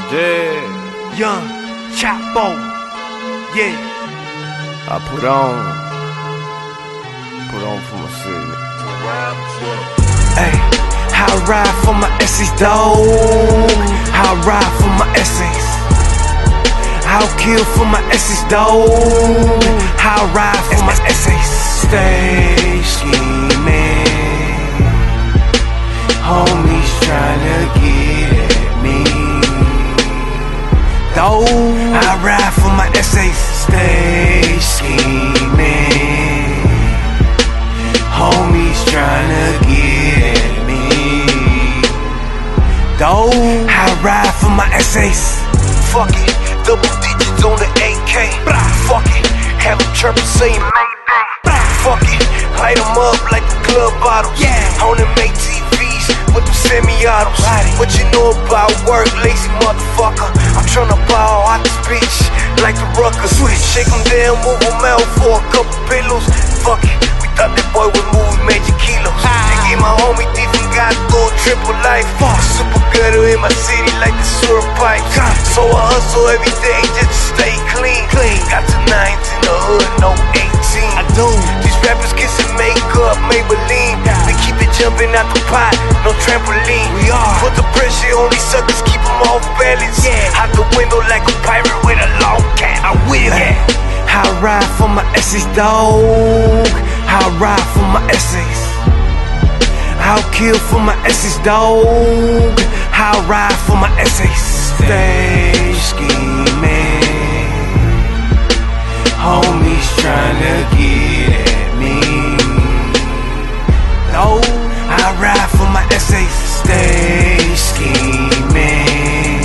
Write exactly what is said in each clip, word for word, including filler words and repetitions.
Yeah. Young Chapo. Yeah. I put on, put on for my city. Hey, how I ride for my essays, dawg. How I ride for my essays. I'll kill for my essays, dawg. How I ride for my essays. Stay scheming. Homies tryna get at me. Dawg, I ride for my essays. Stay scheming. Homies tryna get at me. Dawg, I ride for my essays. Fuck it, double digits on the A K. Fuck it, have them chirping saying Mayday. Fuck it, light them up like the club bottles. Yeah. On them A T Vs with them semi-autos. What you know about work, lazy motherfucker? I'm tryna ball out this bitch like the Ruckers. Shake them down, move them out for a couple pillows. Fuck it, we thought that boy would move major kilos. They gave my homie different guy go triple life. Super gutter in my city like the sewer pipe. So I hustle every day just to stay clean. Got to nines in the hood, no eighteen. I do. These rappers kissing makeup, Maybelline. They keep it jumping out the pot, no trampoline. We are. Put the pressure on these suckers, keep them off balance. Yeah. Out the window like a pirate with a long cat. I will. Yeah. How I ride for my essays, dawg. How I ride for my essays. I'll kill for my essays, dawg. How I ride for my essays. Stay scheming. Homies tryna get at me. Dawg, I ride for my essays. Stay scheming.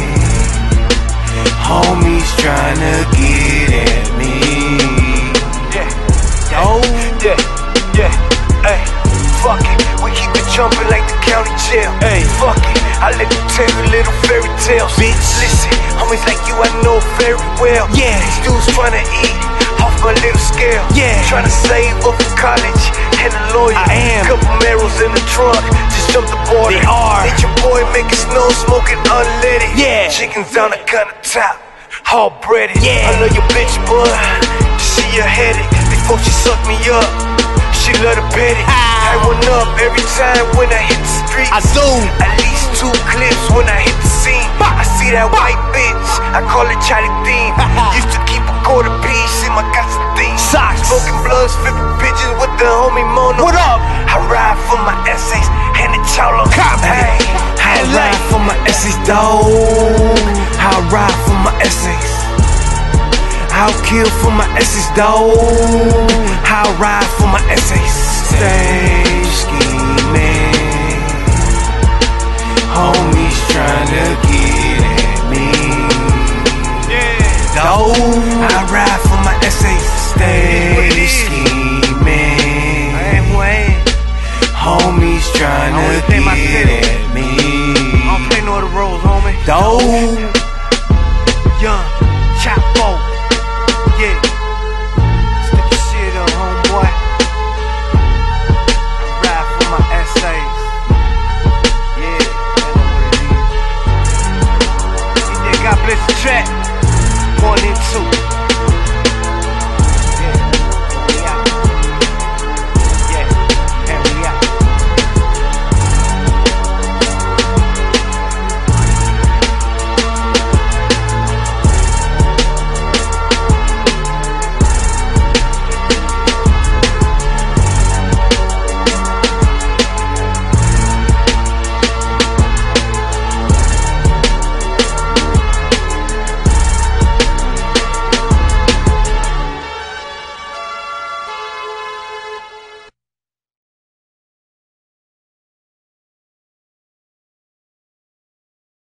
Homies tryna get at me. Yeah, dawg. Yeah, yeah, hey, fuck it. We keep it jumping like the county jail. Hey, fuck it. I let you tell you little fairy tales. Bitch, listen, homies like you I know very well. Yeah, these dudes tryna eat off my little scale. Yeah, tryna save up for college and a lawyer. I am. Couple marrows in the trunk, just jump the border. They are. Let your boy make it snow, smoking unleaded. Yeah, chickens down the countertop, all breaded. Yeah, I love your bitch, but she a headache. Before she suck me up, she love to bet it. I went up every time when I hit the streets. I do. At least two clips when I hit the scene. I see that white bitch, I call it Charlie Dean. Used to keep a quarter piece in my Constantine. Socks, smoking blunts, flipping pigeons with the homie Mono. What up? I ride for my essays and the cholo. Hey, I ride for my essays, dawg. I ride for my essays. I'll kill for my essays, dawg. I'll ride for my essays. Stay scheming. Homies tryna get at me. Yeah, dawg. I ride for my essays. Stay scheming. I am who I am. Homies tryna get at me. I don't play no other roles, homie. Dawg. Young Chapo. Yeah, step your shit up, homeboy. I ride for my essays. Yeah, I know what it is. Get that God bless the track. Going into